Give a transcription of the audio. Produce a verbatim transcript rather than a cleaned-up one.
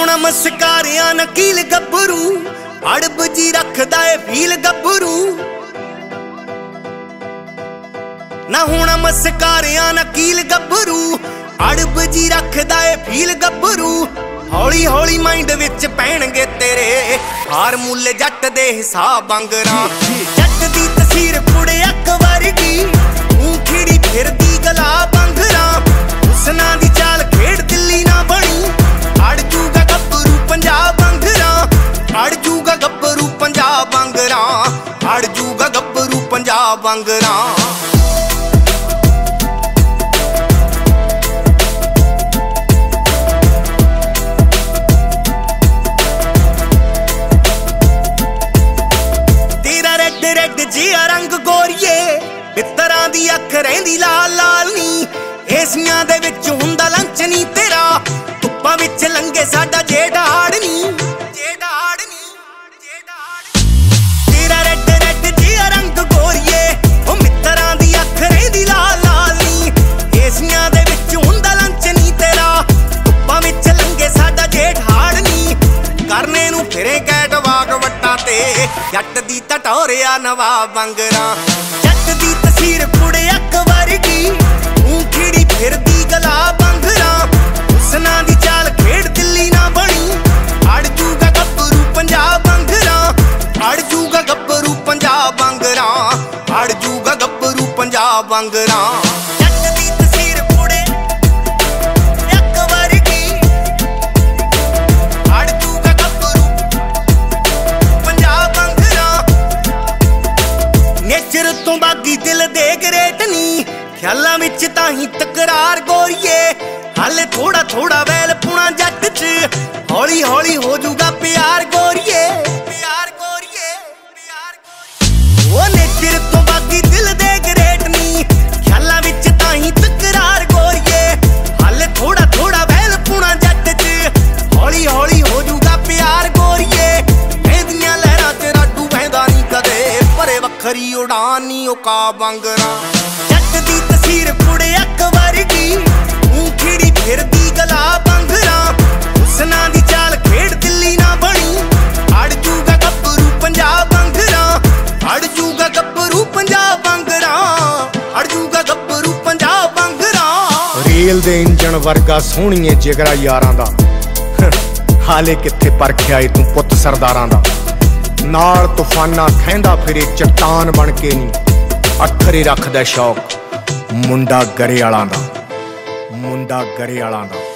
ਹੋਣਾ ਮਸਕਾਰਿਆਂ ਨਕੀਲ ਗੱਭਰੂ ਅੜਬ ਜੀ ਰੱਖਦਾ ਏ ਫੀਲ ਗੱਭਰੂ ਨਾ ਹੋਣਾ ਮਸਕਾਰਿਆਂ ਨਕੀਲ ਗੱਭਰੂ ਅੜਬ ਜੀ ਰੱਖਦਾ ਏ ਫੀਲ ਗੱਭਰੂ ਹੌਲੀ ਹੌਲੀ ਮਾਈਂਡ ਵਿੱਚ ਪੈਣਗੇ ਤੇਰੇ ਫਾਰਮੂਲੇ ਜੱਟ ਦੇ ਹਿਸਾਬ ਵਾਂਗਰਾਂ ਜੱਟ ਦੀ ਤਸਵੀਰ ਕੁੜੇ ਅੱਕ ਵਰਗੀ ਤੂੰ ਖਿੜੀ ਫਿਰਦੀ ਗਲਾ ਵਾਂਗਰਾਂ ਹੁਸਨਾਂ ਦੀ ਚਾਲ ਖੇਡ ਦਿੱਲੀ ਨਾ ਬਣੀ ਅੜ ਜੂਗਾ ਗੱਭਰੂ ਪੰਜਾਬ ਵਾਂਗਰਾਂ ਅੜ ਜੂਗਾ ਗੱਭਰੂ ਪੰਜਾਬ ਵਾਂਗਰਾਂ ਅੜ ਜੂਗਾ ਗੱਭਰੂ ਪੰਜਾਬ ਵਾਂਗਰਾਂ ਜਿਆ ਰੰਗ ਗੋਰੀਏ ਪਿੱਤਰਾਂ ਦੀ ਅੱਖ ਰਹਿੰਦੀ ਲਾਲ ਲਾਲ ਨੀ ਏਸੀਆਂ ਦੇ ਵਿੱਚ ਹੁੰਦਾ ਲੰਚ ਨੀ ਤੇਰਾ ਧੁੱਪਾਂ ਵਿੱਚ ਲੰਗੇ ਸਾਡਾ ਜੇੜਾ ਹਾੜ ਨੀ ਜੇੜਾ ਹਾੜ ਨੀ ਜੇੜਾ ਹਾੜ ਤੇਰਾ ਰੈੱਡ ਰੈੱਡ ਜਿਆ ਰੰਗ ਗੋਰੀਏ ਉਹ ਮਿੱਤਰਾਂ ਦੀ ਅੱਖ ਰਹਿੰਦੀ ਲਾਲ ਲਾਲ ਨੀ ਏਸੀਆਂ ਦੇ ਵਿੱਚ ਹੁੰਦਾ ਲੰਚ ਨੀ ਤੇਰਾ ਧੁੱਪਾਂ ਵਿੱਚ ਲੰਗੇ ਸਾਡਾ ਜੇੜ ਹਾੜ ਨੀ ਕਰਨੇ ਨੂੰ ਫਿਰੇ ਕੈਟ ਵਾਕ ਵੱਟਾਂ ਤੇ ਜੱਟ ਦੀ ਟਟੋਰਿਆ ਨਵਾਬ ਵਾਂਗਰਾਂ ਜੱਟ ਦੀ ਤਸਵੀਰ ਕੁੜੇ ਅੱਕ ਵਰਗੀ ਤੂੰ ਖਿੜੀ ਫਿਰਦੀ ਗਲਾ ਵਾਂਗਰਾਂ ਹੁਸਨਾਂ ਦੀ ਚਾਲ ਖੇਡ ਦਿੱਲੀ ਨਾ ਬਣੀ ਅੜ ਜੂਗਾ ਗੱਭਰੂ ਪੰਜਾਬ ਵਾਂਗਰਾਂ ਅੜ ਜੂਗਾ ਗੱਭਰੂ ਪੰਜਾਬ ਵਾਂਗਰਾਂ ਅੜ ਜੂਗਾ ਗੱਭਰੂ ਪੰਜਾਬ ਵਾਂਗਰਾਂ ਤੋਂ ਬਾਗੀ ਦਿਲ ਦੇ ਗਰੇਟ ਨੀ ਖਿਆਲਾਂ ਵਿੱਚ ਤਾਂ ਹੀ ਤਕਰਾਰ ਗੋਰੀਏ ਹਾਲੇ ਥੋੜਾ ਥੋੜਾ ਵੈਲ ਪੁਣਾ ਜੱਟ ਚ ਹੌਲੀ ਹੌਲੀ ਹੋ ਜੂਗਾ ਪਿਆਰ ਗੋਰੀਏ ਪਿਆਰ ਗੋਰੀਏ ਪਿਆਰ ਗੋਰੀਏ ਉਹ ਨੇਚਰ ਤੋਂ ਬਾਗੀ ਦਿਲ ਦੇ ਗਰੇਟ ਨੀ ਖਿਆਲਾਂ ਵਿੱਚ ਤਾਂ ਹੀ ਤਕਰਾਰ ਗੋਰੀਏ ਹਾਲੇ ਥੋੜਾ ਥੋੜਾ ਵੈਲ ਪੁਣਾ ਜੱਟ ਚ ਹੌਲੀ ਹੌਲੀ ਹੋ ਜੂਗਾ ਪਿਆਰ ਗੋਰੀਏ ਇਹਦੀਆਂ ਲਹਿਰਾਂ ਚ ਰਾਡੂ ਬਹਿੰਦਾ ਨੀ ਕਦੇ ਪਰੇ ਵੱਖਰੀ ਉਡਾਨ ਨੀ ਉਹ ਕਾ ਵਾਂਗਰਾਂ ਜੱਟ ਦੀ ਤਸਵੀਰ ਕੁੜੇ ਅੱਕ ਵਰਗੀ ਤੂੰ ਖਿੜੀ ਫਿਰਦੀ ਗਲਾ ਵਾਂਗਰਾਂ ਹੁਸਨਾਂ ਦੀ ਚਾਲ ਖੇਡ ਦਿੱਲੀ ਨਾ ਬਣੀ ਅੜ ਜੂਗਾ ਗੱਭਰੂ ਪੰਜਾਬ ਵਾਂਗਰਾਂ ਅੜ ਜੂਗਾ ਗੱਭਰੂ ਪੰਜਾਬ ਵਾਂਗਰਾਂ ਅੜ ਜੂਗਾ ਗੱਭਰੂ ਪੰਜਾਬ ਵਾਂਗਰਾਂ ਰੇਲ ਦੇ ਇੰਜਣ ਵਰਗਾ ਸੋਹਣੀਏ ਜਿਗਰਾ ਯਾਰਾਂ ਦਾ ਹਾਲੇ ਕਿੱਥੇ ਪਰਖਿਆ ਏ ਤੂੰ ਪੁੱਤ ਸਰਦਾਰਾਂ ਦਾ ਨਾਲ ਤੂਫਾਨਾਂ ਖਹਿੰਦਾ ਫਿਰੇ ਚਟਾਨ ਬਣ ਕੇ ਨੀ ਅੱਖਰੇ ਰੱਖਦਾ ਸ਼ੌਕ ਮੁੰਡਾ ਗਰੇ ਵਾਲਾਂ ਦਾ ਮੁੰਡਾ ਗਰੇ ਵਾਲਾਂ ਦਾ